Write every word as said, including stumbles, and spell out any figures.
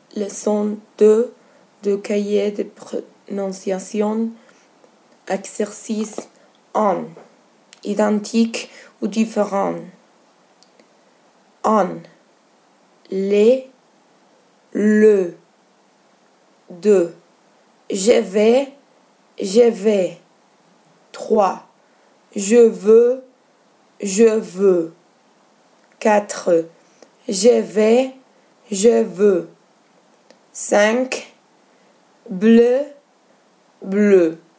Leçon deux de cahier de prononciation. Exercice un. Identique ou différent. Un. Les. Le. Deux. Je vais. Je vais. Trois. Je veux. Je veux. Quatre. Je vais. Je veux. Cinq. Bleu. Bleu.